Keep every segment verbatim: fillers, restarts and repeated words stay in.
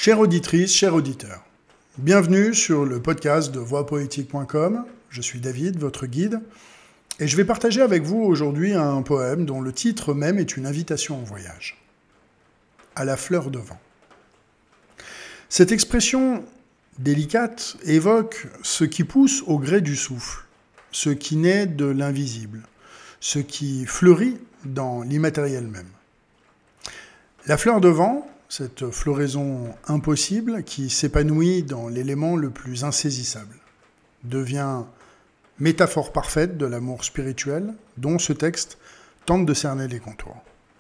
Chère auditrice, chers auditeurs, bienvenue sur le podcast de voix poétique point com. Je suis David, votre guide, et je vais partager avec vous aujourd'hui un poème dont le titre même est une invitation au voyage. À la fleur de vent. Cette expression délicate évoque ce qui pousse au gré du souffle, ce qui naît de l'invisible, ce qui fleurit dans l'immatériel même. La fleur de vent, cette floraison impossible qui s'épanouit dans l'élément le plus insaisissable, devient métaphore parfaite de l'amour spirituel dont ce texte tente de cerner les contours.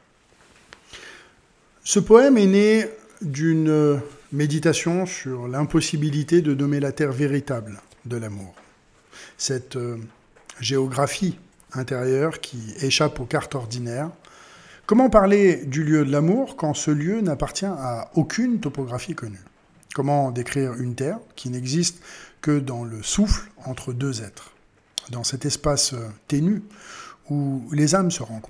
Ce poème est né d'une méditation sur l'impossibilité de nommer la terre véritable de l'amour. Cette euh, géographie intérieure qui échappe aux cartes ordinaires. Comment parler du lieu de l'amour quand ce lieu n'appartient à aucune topographie connue ? Comment décrire une terre qui n'existe que dans le souffle entre deux êtres, dans cet espace ténu où les âmes se rencontrent ?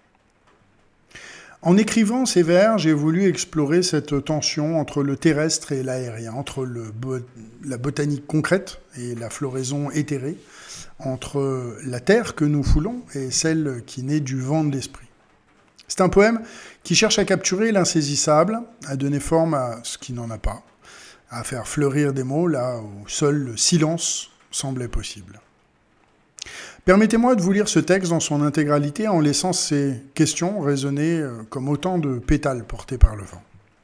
En écrivant ces vers, j'ai voulu explorer cette tension entre le terrestre et l'aérien, entre le bo- la botanique concrète et la floraison éthérée, entre la terre que nous foulons et celle qui naît du vent de l'esprit. C'est un poème qui cherche à capturer l'insaisissable, à donner forme à ce qui n'en a pas, à faire fleurir des mots là où seul le silence semblait possible. Permettez-moi de vous lire ce texte dans son intégralité en laissant ces questions résonner comme autant de pétales portés par le vent.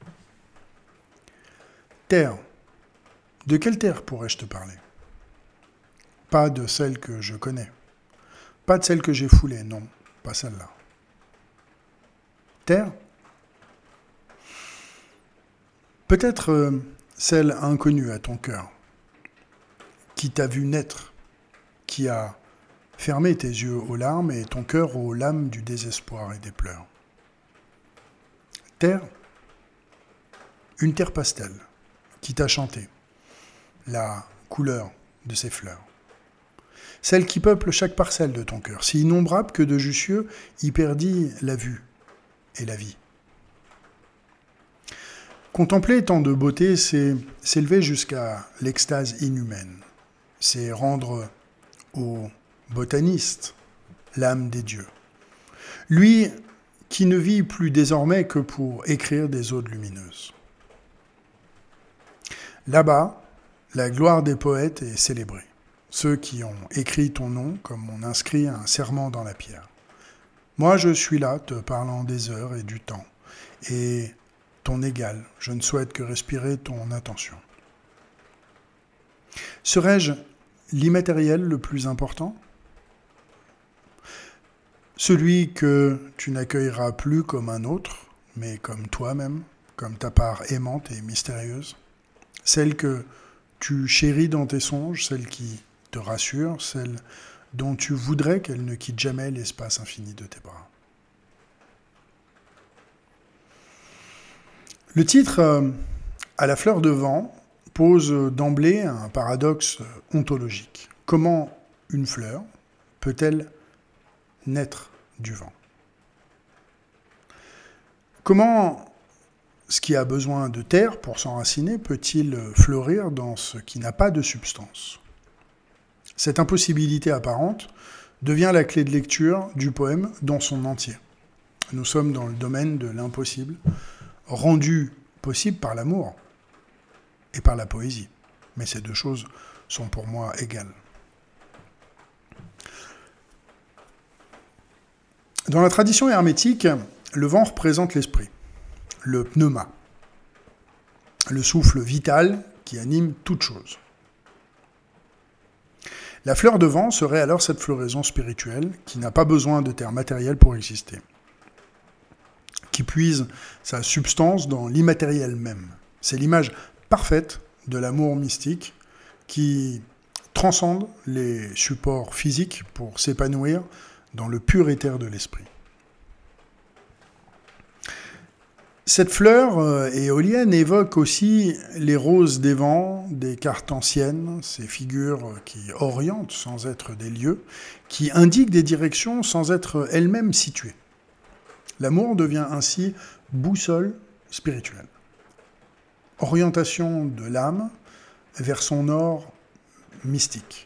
Terre. De quelle terre pourrais-je te parler ? Pas de celle que je connais. Pas de celle que j'ai foulée, non, pas celle-là. Terre ? Peut-être euh, celle inconnue à ton cœur, qui t'a vu naître, qui a fermé tes yeux aux larmes et ton cœur aux lames du désespoir et des pleurs. Terre ? Une terre pastel, qui t'a chanté la couleur de ses fleurs. Celle qui peuple chaque parcelle de ton cœur, si innombrable que de Jussieu y perdit la vue et la vie. Contempler tant de beauté, c'est s'élever jusqu'à l'extase inhumaine. C'est rendre au botaniste l'âme des dieux. Lui qui ne vit plus désormais que pour écrire des odes lumineuses. Là-bas, la gloire des poètes est célébrée. Ceux qui ont écrit ton nom comme on inscrit un serment dans la pierre. Moi, je suis là, te parlant des heures et du temps, et ton égal, je ne souhaite que respirer ton attention. Serais-je l'immatériel le plus important ? Celui que tu n'accueilleras plus comme un autre, mais comme toi-même, comme ta part aimante et mystérieuse, celle que tu chéris dans tes songes, celle qui te rassure, celle dont tu voudrais qu'elle ne quitte jamais l'espace infini de tes bras. Le titre euh, « À la fleur de vent » pose d'emblée un paradoxe ontologique. Comment une fleur peut-elle naître du vent ? Comment ce qui a besoin de terre pour s'enraciner peut-il fleurir dans ce qui n'a pas de substance ? Cette impossibilité apparente devient la clé de lecture du poème dans son entier. Nous sommes dans le domaine de l'impossible, rendu possible par l'amour et par la poésie. Mais ces deux choses sont pour moi égales. Dans la tradition hermétique, le vent représente l'esprit, le pneuma, le souffle vital qui anime toute chose. La fleur de vent serait alors cette floraison spirituelle qui n'a pas besoin de terre matérielle pour exister, qui puise sa substance dans l'immatériel même. C'est l'image parfaite de l'amour mystique qui transcende les supports physiques pour s'épanouir dans le pur éther de l'esprit. Cette fleur euh, éolienne évoque aussi les roses des vents, des cartes anciennes, ces figures qui orientent sans être des lieux, qui indiquent des directions sans être elles-mêmes situées. L'amour devient ainsi boussole spirituelle. orientation de l'âme vers son or mystique.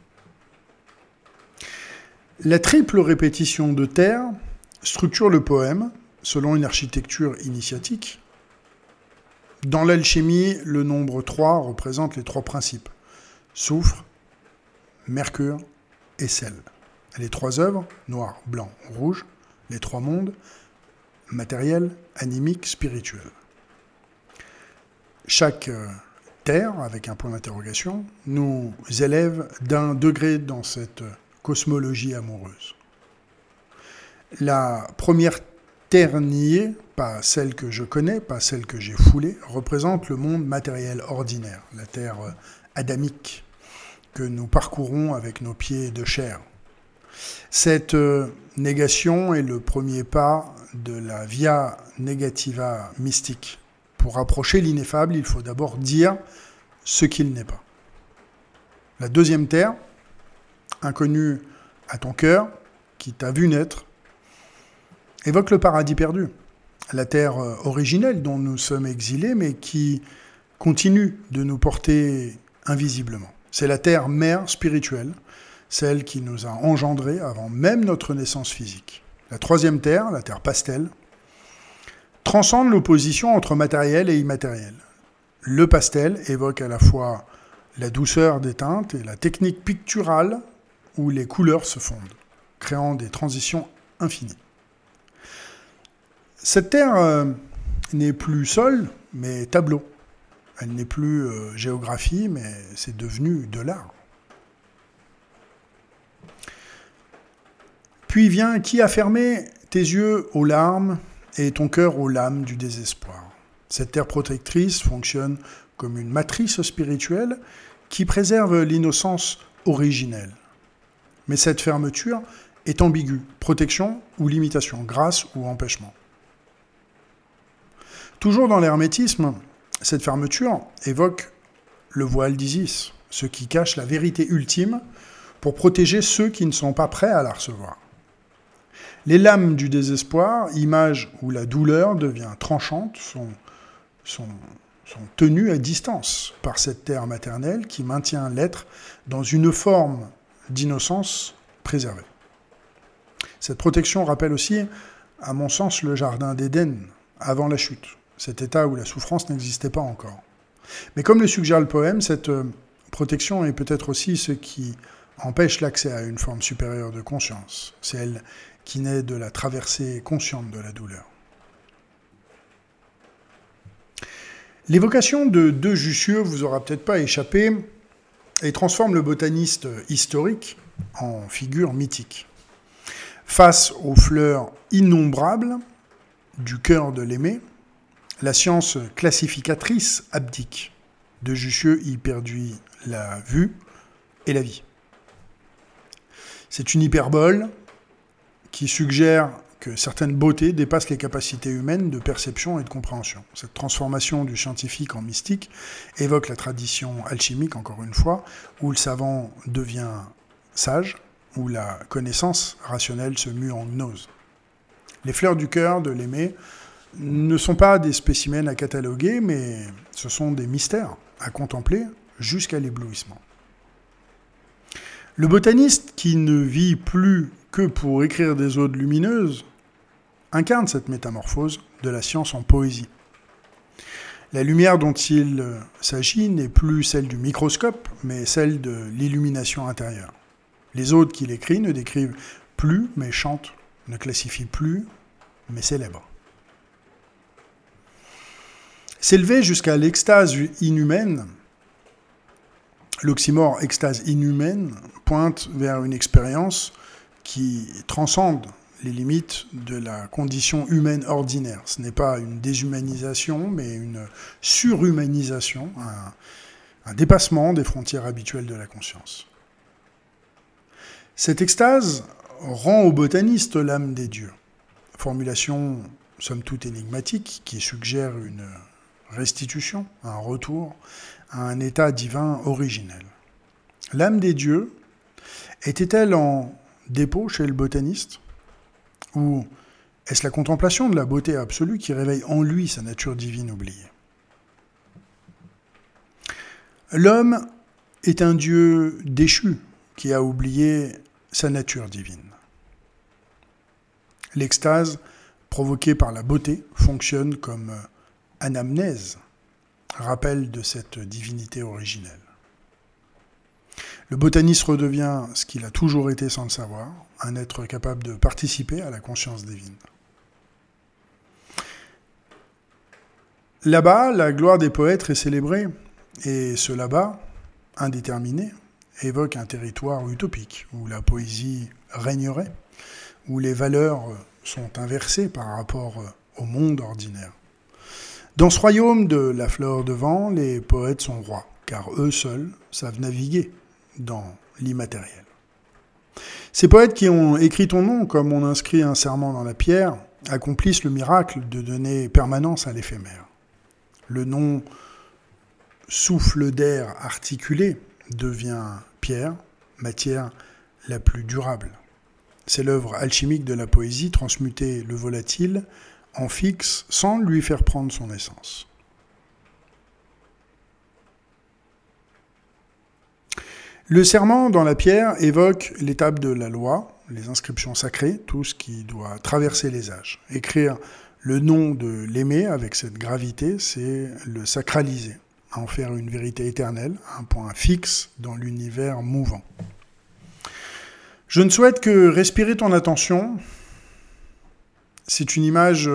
La triple répétition de terre structure le poème selon une architecture initiatique. Dans l'alchimie, le nombre trois représente les trois principes, soufre, mercure et sel. Les trois œuvres, noir, blanc, rouge, les trois mondes, matériel, animique, spirituel. Chaque terre, avec un point d'interrogation, nous élève d'un degré dans cette cosmologie amoureuse. La première terre niée, pas celle que je connais, pas celle que j'ai foulée, représente le monde matériel ordinaire, la terre adamique que nous parcourons avec nos pieds de chair. Cette négation est le premier pas de la via negativa mystique. Pour approcher l'ineffable, il faut d'abord dire ce qu'il n'est pas. La deuxième terre, inconnue à ton cœur, qui t'a vu naître, évoque le paradis perdu, la terre originelle dont nous sommes exilés, mais qui continue de nous porter invisiblement. C'est la terre mère spirituelle, celle qui nous a engendrés avant même notre naissance physique. La troisième terre, la terre pastel, transcende l'opposition entre matériel et immatériel. Le pastel évoque à la fois la douceur des teintes et la technique picturale où les couleurs se fondent, créant des transitions infinies. Cette terre euh, n'est plus sol, mais tableau. Elle n'est plus euh, géographie, mais c'est devenu de l'art. Puis vient qui a fermé tes yeux aux larmes et ton cœur aux lames du désespoir. Cette terre protectrice fonctionne comme une matrice spirituelle qui préserve l'innocence originelle. Mais cette fermeture est ambiguë, protection ou limitation, grâce ou empêchement. Toujours dans l'hermétisme, cette fermeture évoque le voile d'Isis, ce qui cache la vérité ultime pour protéger ceux qui ne sont pas prêts à la recevoir. Les lames du désespoir, image où la douleur devient tranchante, sont, sont, sont tenues à distance par cette terre maternelle qui maintient l'être dans une forme d'innocence préservée. Cette protection rappelle aussi, à mon sens, le jardin d'Éden avant la chute, cet état où la souffrance n'existait pas encore. Mais comme le suggère le poème, cette protection est peut-être aussi ce qui empêche l'accès à une forme supérieure de conscience, celle qui naît de la traversée consciente de la douleur. L'évocation de deux Jussieu vous aura peut-être pas échappé et transforme le botaniste historique en figure mythique. Face aux fleurs innombrables du cœur de l'aimé, la science classificatrice abdique. De Jussieu y perdit la vue et la vie. C'est une hyperbole qui suggère que certaines beautés dépassent les capacités humaines de perception et de compréhension. Cette transformation du scientifique en mystique évoque la tradition alchimique, encore une fois, où le savant devient sage, où la connaissance rationnelle se mue en gnose. Les fleurs du cœur de l'aimé ne sont pas des spécimens à cataloguer, mais ce sont des mystères à contempler jusqu'à l'éblouissement. Le botaniste qui ne vit plus que pour écrire des odes lumineuses incarne cette métamorphose de la science en poésie. La lumière dont il s'agit n'est plus celle du microscope, mais celle de l'illumination intérieure. Les odes qu'il écrit ne décrivent plus, mais chantent, ne classifient plus, mais célèbrent. S'élever jusqu'à l'extase inhumaine, l'oxymore extase inhumaine pointe vers une expérience qui transcende les limites de la condition humaine ordinaire. Ce n'est pas une déshumanisation, mais une surhumanisation, un, un dépassement des frontières habituelles de la conscience. Cette extase rend au botaniste l'âme des dieux. Formulation somme toute énigmatique qui suggère une restitution, un retour à un état divin originel. L'âme des dieux était-elle en dépôt chez le botaniste ? Ou est-ce la contemplation de la beauté absolue qui réveille en lui sa nature divine oubliée ? L'homme est un Dieu déchu qui a oublié sa nature divine. L'extase provoquée par la beauté fonctionne comme anamnèse, rappel de cette divinité originelle. Le botaniste redevient ce qu'il a toujours été sans le savoir, un être capable de participer à la conscience divine. Là-bas, la gloire des poètes est célébrée, et ce là-bas, indéterminé, évoque un territoire utopique, où la poésie régnerait, où les valeurs sont inversées par rapport au monde ordinaire. Dans ce royaume de la fleur de vent, les poètes sont rois, car eux seuls savent naviguer dans l'immatériel. Ces poètes qui ont écrit ton nom, comme on inscrit un serment dans la pierre, accomplissent le miracle de donner permanence à l'éphémère. Le nom souffle d'air articulé devient pierre, matière la plus durable. C'est l'œuvre alchimique de la poésie, transmuter le volatile en fixe sans lui faire prendre son essence. Le serment dans la pierre évoque l'étape de la loi, les inscriptions sacrées, tout ce qui doit traverser les âges. Écrire le nom de l'aimé avec cette gravité, c'est le sacraliser, en faire une vérité éternelle, un point fixe dans l'univers mouvant. Je ne souhaite que respirer ton attention. C'est une image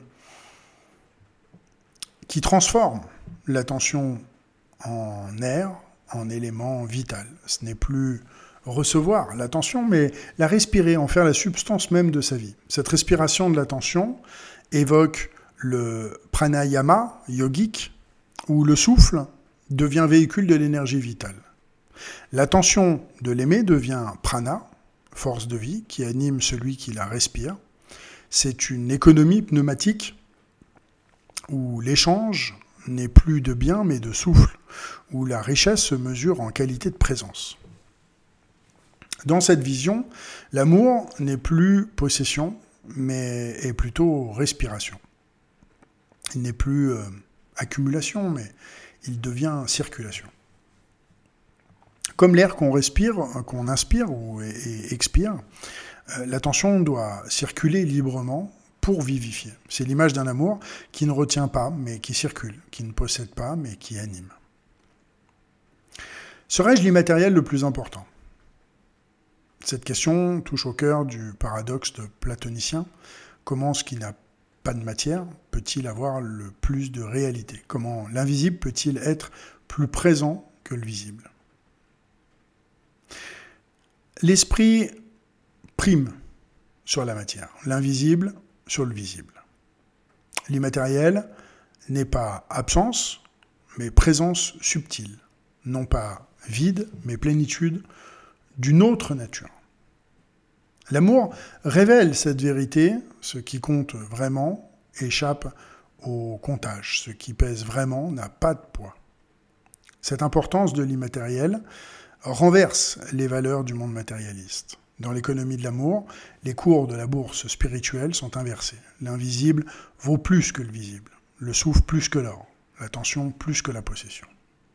qui transforme l'attention en air, en élément vital. Ce n'est plus recevoir l'attention, mais la respirer, en faire la substance même de sa vie. Cette respiration de l'attention évoque le pranayama yogique, où le souffle devient véhicule de l'énergie vitale. L'attention de l'aimé devient prana, force de vie, qui anime celui qui la respire. C'est une économie pneumatique où l'échange n'est plus de bien mais de souffle, où la richesse se mesure en qualité de présence. Dans cette vision, l'amour n'est plus possession, mais est plutôt respiration. Il n'est plus euh, accumulation, mais il devient circulation. Comme l'air qu'on respire, qu'on inspire ou et, et expire, euh, l'attention doit circuler librement pour vivifier. C'est l'image d'un amour qui ne retient pas, mais qui circule, qui ne possède pas, mais qui anime. Serais-je l'immatériel le plus important ? Cette question touche au cœur du paradoxe de platonicien. Comment ce qui n'a pas de matière peut-il avoir le plus de réalité ? Comment l'invisible peut-il être plus présent que le visible ? L'esprit prime sur la matière, l'invisible sur le visible. L'immatériel n'est pas absence, mais présence subtile, non pas vide, mais plénitude d'une autre nature. L'amour révèle cette vérité, ce qui compte vraiment échappe au comptage, ce qui pèse vraiment n'a pas de poids. Cette importance de l'immatériel renverse les valeurs du monde matérialiste. Dans l'économie de l'amour, les cours de la bourse spirituelle sont inversés. L'invisible vaut plus que le visible, le souffle plus que l'or, l'attention plus que la possession.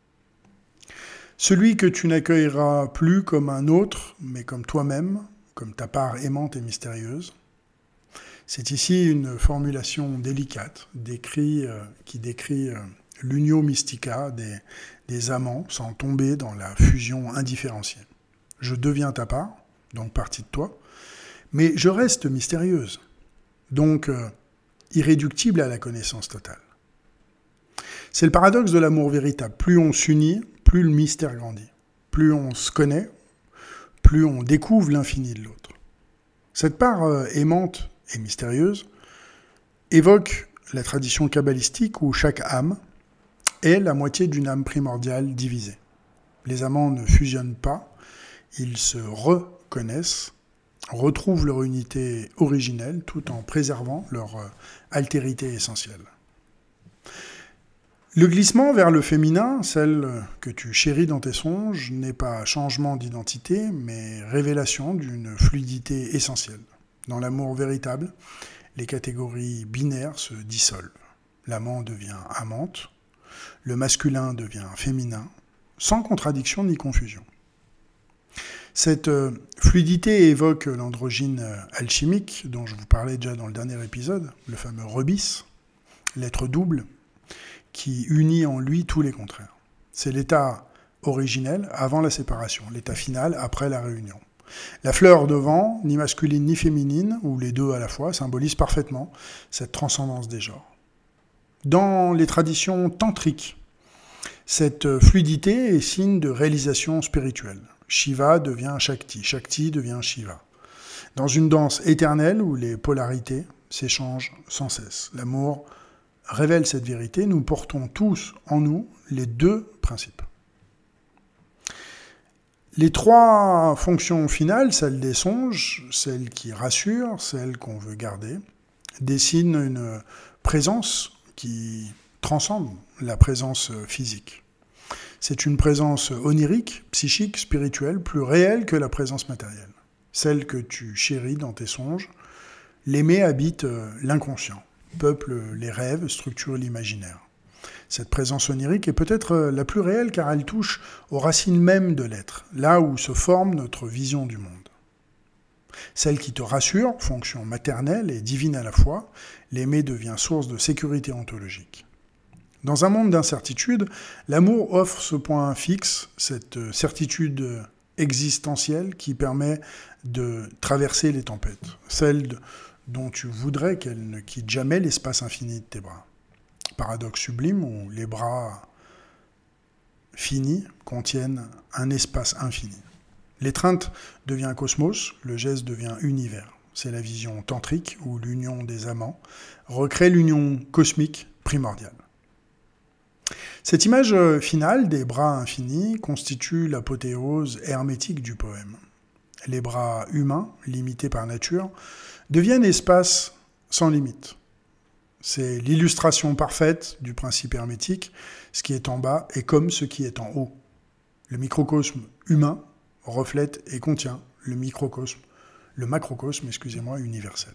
Celui que tu n'accueilleras plus comme un autre, mais comme toi-même, comme ta part aimante et mystérieuse. C'est ici une formulation délicate, décrit, euh, qui décrit euh, l'unio mystica des, des amants sans tomber dans la fusion indifférenciée. Je deviens ta part, donc partie de toi, mais je reste mystérieuse, donc euh, irréductible à la connaissance totale. C'est le paradoxe de l'amour véritable. Plus on s'unit, plus le mystère grandit. Plus on se connaît, plus on découvre l'infini de l'autre. Cette part euh, aimante et mystérieuse évoque la tradition kabbalistique où chaque âme est la moitié d'une âme primordiale divisée. Les amants ne fusionnent pas, ils se reconnaissent, retrouvent leur unité originelle tout en préservant leur euh, altérité essentielle. Le glissement vers le féminin, celle que tu chéris dans tes songes, n'est pas changement d'identité, mais révélation d'une fluidité essentielle. Dans l'amour véritable, les catégories binaires se dissolvent. L'amant devient amante, le masculin devient féminin, sans contradiction ni confusion. Cette euh, fluidité évoque l'androgyne euh, alchimique, dont je vous parlais déjà dans le dernier épisode, le fameux rebis, l'être double, qui unit en lui tous les contraires. C'est l'état originel avant la séparation, l'état final après la réunion. La fleur de vent, ni masculine ni féminine, ou les deux à la fois, symbolise parfaitement cette transcendance des genres. Dans les traditions tantriques, cette fluidité est signe de réalisation spirituelle. Shiva devient Shakti, Shakti devient Shiva. Dans une danse éternelle où les polarités s'échangent sans cesse. L'amour révèle cette vérité, nous portons tous en nous les deux principes. Les trois fonctions finales, celle des songes, celle qui rassure, celle qu'on veut garder, dessinent une présence qui transcende la présence physique. C'est une présence onirique, psychique, spirituelle, plus réelle que la présence matérielle. Celle que tu chéris dans tes songes, l'aimé habite l'inconscient, peuple les rêves, structure l'imaginaire. Cette présence onirique est peut-être la plus réelle car elle touche aux racines mêmes de l'être, là où se forme notre vision du monde. Celle qui te rassure, fonction maternelle et divine à la fois, l'aimé devient source de sécurité ontologique. Dans un monde d'incertitude, l'amour offre ce point fixe, cette certitude existentielle qui permet de traverser les tempêtes, celle de, dont tu voudrais qu'elle ne quitte jamais l'espace infini de tes bras. Paradoxe sublime où les bras finis contiennent un espace infini. L'étreinte devient cosmos, le geste devient univers. C'est la vision tantrique où l'union des amants recrée l'union cosmique primordiale. Cette image finale des bras infinis constitue l'apothéose hermétique du poème. Les bras humains, limités par nature, deviennent espace sans limite. C'est l'illustration parfaite du principe hermétique, ce qui est en bas est comme ce qui est en haut. Le microcosme humain reflète et contient le microcosme, le macrocosme, excusez-moi, universel.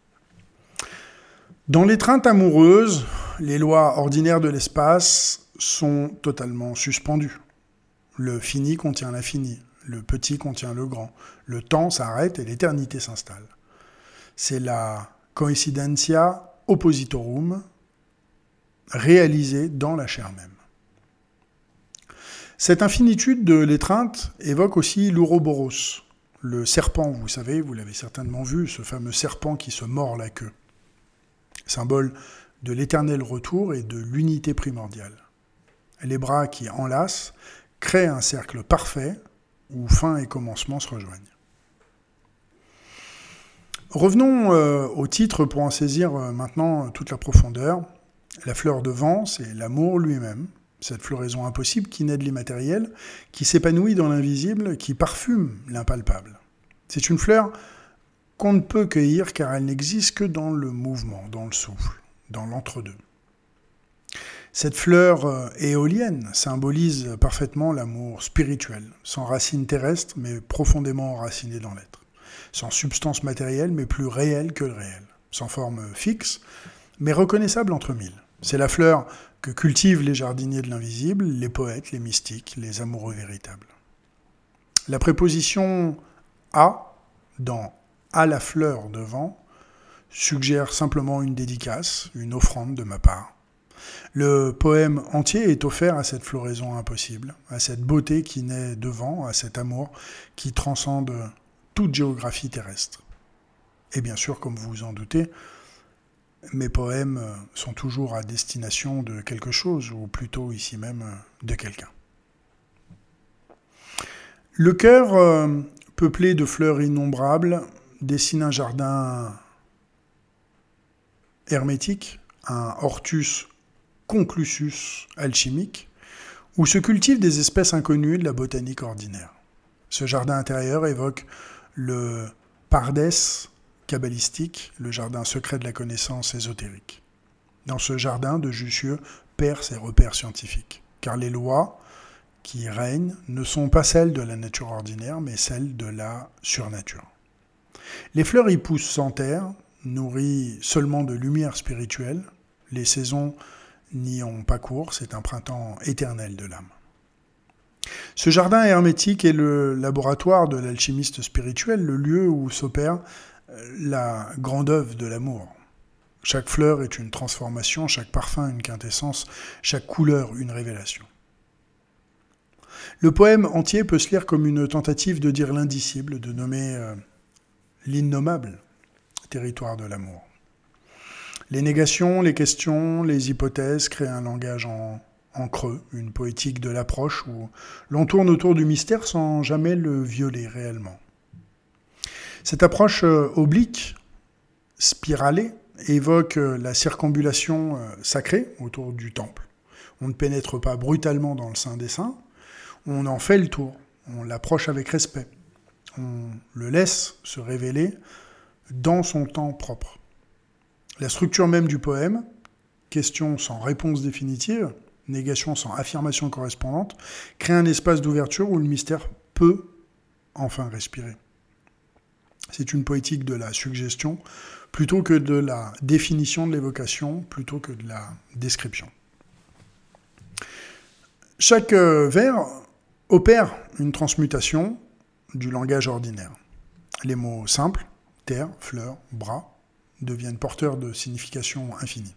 Dans l'étreinte amoureuse, les lois ordinaires de l'espace sont totalement suspendues. Le fini contient l'infini, le petit contient le grand, le temps s'arrête et l'éternité s'installe. C'est la coincidentia oppositorum réalisée dans la chair même. Cette infinitude de l'étreinte évoque aussi l'ouroboros, le serpent, vous savez, vous l'avez certainement vu, ce fameux serpent qui se mord la queue, symbole de l'éternel retour et de l'unité primordiale. Les bras qui enlacent créent un cercle parfait où fin et commencement se rejoignent. Revenons euh, au titre pour en saisir euh, maintenant toute la profondeur. La fleur de vent, c'est l'amour lui-même, cette floraison impossible qui naît de l'immatériel, qui s'épanouit dans l'invisible, qui parfume l'impalpable. C'est une fleur qu'on ne peut cueillir car elle n'existe que dans le mouvement, dans le souffle, dans l'entre-deux. Cette fleur éolienne symbolise parfaitement l'amour spirituel, sans racines terrestres mais profondément enraciné dans l'être, sans substance matérielle mais plus réelle que le réel, sans forme fixe mais reconnaissable entre mille. C'est la fleur que cultivent les jardiniers de l'invisible, les poètes, les mystiques, les amoureux véritables. La préposition « à » dans « à la fleur de vent » suggère simplement une dédicace, une offrande de ma part. Le poème entier est offert à cette floraison impossible, à cette beauté qui naît de vent, à cet amour qui transcende toute géographie terrestre. Et bien sûr, comme vous vous en doutez, mes poèmes sont toujours à destination de quelque chose, ou plutôt ici même de quelqu'un. Le cœur, euh, peuplé de fleurs innombrables, dessine un jardin hermétique, un hortus conclusus alchimique, où se cultivent des espèces inconnues de la botanique ordinaire. Ce jardin intérieur évoque le pardès kabbalistique, le jardin secret de la connaissance ésotérique. Dans ce jardin, de Jussieu perd ses repères scientifiques, car les lois qui règnent ne sont pas celles de la nature ordinaire, mais celles de la surnature. Les fleurs y poussent sans terre, nourries seulement de lumière spirituelle. Les saisons n'y ont pas cours, c'est un printemps éternel de l'âme. Ce jardin hermétique est le laboratoire de l'alchimiste spirituel, le lieu où s'opère la grande œuvre de l'amour. Chaque fleur est une transformation, chaque parfum une quintessence, chaque couleur une révélation. Le poème entier peut se lire comme une tentative de dire l'indicible, de nommer euh, l'innommable territoire de l'amour. Les négations, les questions, les hypothèses créent un langage en, en creux, une poétique de l'approche où l'on tourne autour du mystère sans jamais le violer réellement. Cette approche euh, oblique, spiralée, évoque euh, la circambulation euh, sacrée autour du temple. On ne pénètre pas brutalement dans le Saint des Saints, on en fait le tour, on l'approche avec respect, on le laisse se révéler dans son temps propre. La structure même du poème, question sans réponse définitive, négation sans affirmation correspondante, crée un espace d'ouverture où le mystère peut enfin respirer. C'est une poétique de la suggestion plutôt que de la définition de l'évocation, plutôt que de la description. Chaque euh, vers opère une transmutation du langage ordinaire. Les mots simples, terre, fleur, bras, deviennent porteurs de significations infinies.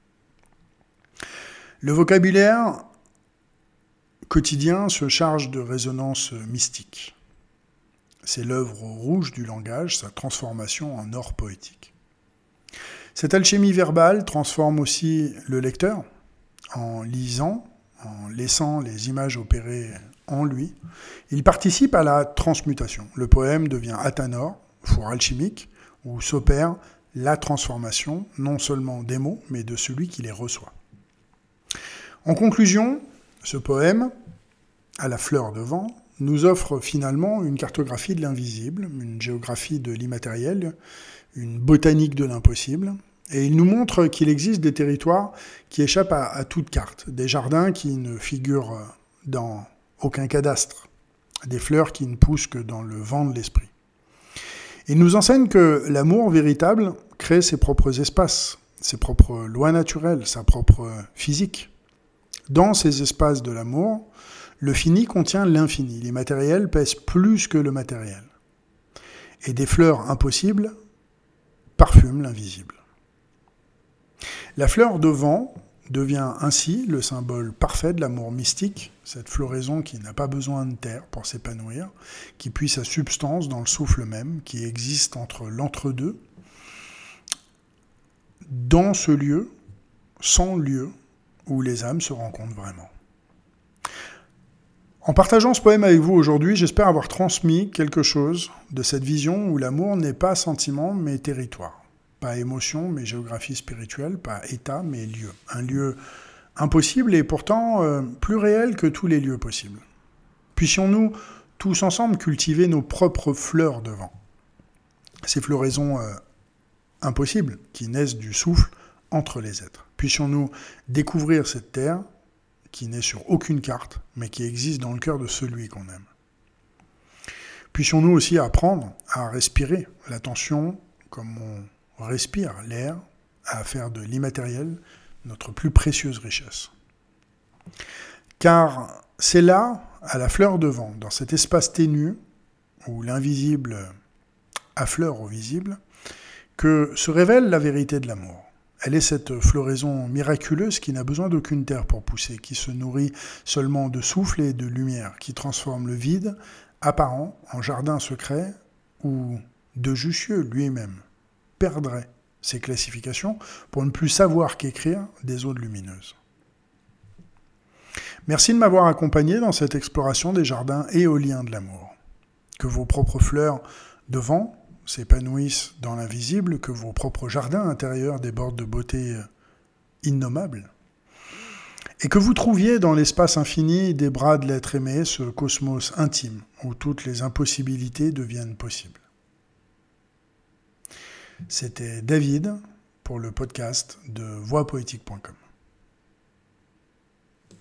Le vocabulaire quotidien se charge de résonances mystiques. C'est l'œuvre rouge du langage, sa transformation en or poétique. Cette alchimie verbale transforme aussi le lecteur en lisant, en laissant les images opérer en lui. Il participe à la transmutation. Le poème devient athanor, four alchimique, où s'opère la transformation, non seulement des mots, mais de celui qui les reçoit. En conclusion, ce poème, à la fleur de vent, nous offre finalement une cartographie de l'invisible, une géographie de l'immatériel, une botanique de l'impossible, et il nous montre qu'il existe des territoires qui échappent à, à toute carte, des jardins qui ne figurent dans aucun cadastre, des fleurs qui ne poussent que dans le vent de l'esprit. Il nous enseigne que l'amour véritable crée ses propres espaces, ses propres lois naturelles, sa propre physique. Dans ces espaces de l'amour, le fini contient l'infini. L'immatériel pèse plus que le matériel. Et des fleurs impossibles parfument l'invisible. La fleur de vent devient ainsi le symbole parfait de l'amour mystique, cette floraison qui n'a pas besoin de terre pour s'épanouir, qui puise sa substance dans le souffle même, qui existe entre l'entre-deux, dans ce lieu, sans lieu, où les âmes se rencontrent vraiment. En partageant ce poème avec vous aujourd'hui, j'espère avoir transmis quelque chose de cette vision où l'amour n'est pas sentiment mais territoire. Pas émotion mais géographie spirituelle, pas état mais lieu. Un lieu impossible et pourtant euh, plus réel que tous les lieux possibles. Puissions-nous tous ensemble cultiver nos propres fleurs de vent. Ces floraisons euh, impossibles qui naissent du souffle entre les êtres. Puissions-nous découvrir cette terre qui n'est sur aucune carte, mais qui existe dans le cœur de celui qu'on aime. Puissions-nous aussi apprendre à respirer l'attention comme on respire l'air, à faire de l'immatériel notre plus précieuse richesse. Car c'est là, à la fleur de vent, dans cet espace ténu, où l'invisible affleure au visible, que se révèle la vérité de l'amour. Elle est cette floraison miraculeuse qui n'a besoin d'aucune terre pour pousser, qui se nourrit seulement de souffle et de lumière, qui transforme le vide apparent en jardin secret où De Jussieu lui-même perdrait ses classifications pour ne plus savoir qu'écrire des odes lumineuses. Merci de m'avoir accompagné dans cette exploration des jardins éoliens de l'amour. Que vos propres fleurs de vent s'épanouissent dans l'invisible, que vos propres jardins intérieurs débordent de beauté innommable, et que vous trouviez dans l'espace infini des bras de l'être aimé ce cosmos intime où toutes les impossibilités deviennent possibles. C'était David pour le podcast de voix poétique point com.